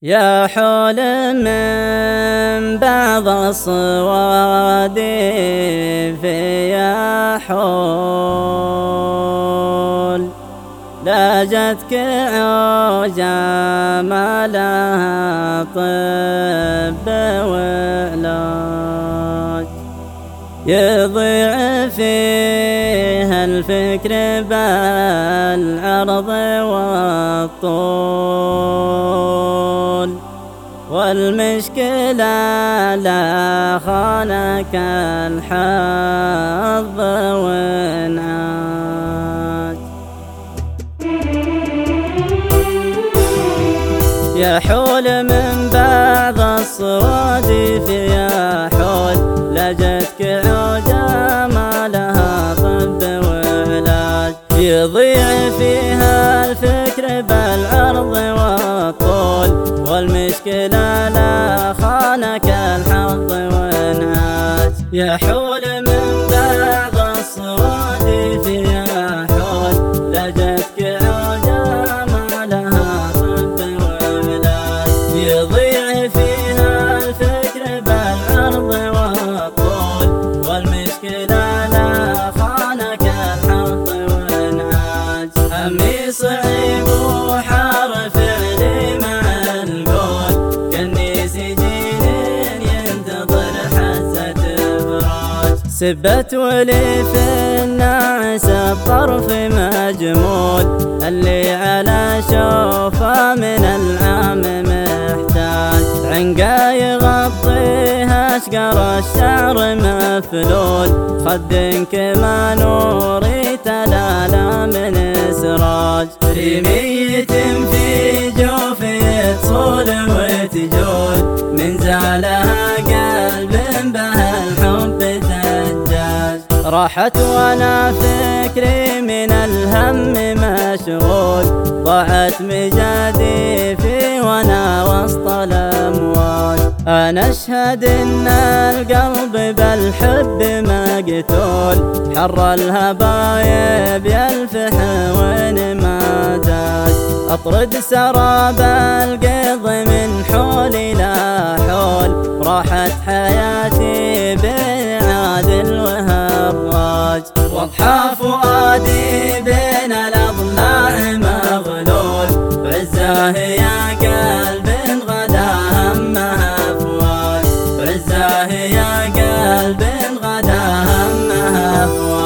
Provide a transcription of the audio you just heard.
يا حول من بعض الصواد في حول لاجتك عوجا ما لها طب وعلاج يضيع فيها الفكر بالعرض والطول والمشكلة لا خانك الحظ وانعاج يحول من بعض الصواد في حول لجتك عوجا ما لها طب وعلاج يضيع فيها الفكر بالعرض والطول والمشكلة لا خانك الحظ وانعاج يحول من بعض الصواد في حول لجتك عوجا ما لها طب وعلاج يضيع فيها الفكر بالعرض والطول والمشكلة لا خانك الحظ وانعاج همي صعيب وحار فعلي مع القول كني سجين ينتظر حزة فراج سبت ولي في الناس الطرف مجمول اللي على شوفه من العام محتاج عنقا يغطيها اشقر الشعر مفلول خد كما نوري تلالا من سراج رمية في جوفي تصول وتجول من زالها قلب بها الحب تجاج راحت وانا فكري من الهم مشغول ضاعت مجادي في وانا وسط الامواج انا اشهد ان القلب بالحب مقتول حر الهبايب يلفح وين ما داج اطرد سراب القيض من حولي لا حول راحت حياتي بالعادل وهالراج واضحى فؤادي بين الاضلاع مغلول بعزاه يا قلب غدا همها فواج بعزاه يا قلب غدا همها فواج